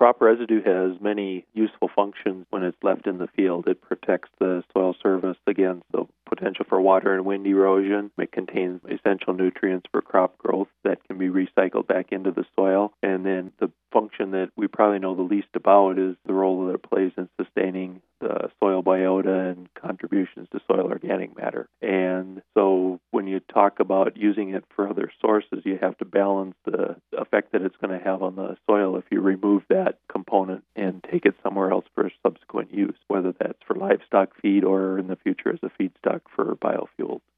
crop residue has many useful functions when it's left in the field. It protects the soil surface against the potential for water and wind erosion. It contains essential nutrients for crop growth that can be recycled back into the soil. And then the function that we probably know the least about is the role that it plays in sustaining the soil biota and contributions to soil organic matter. And so when you talk about using it for other sources, you have to balance the effect that it's going to have on the soil if you remove that component and take it somewhere else for subsequent use, whether that's for livestock feed or in the future as a feedstock for biofuels.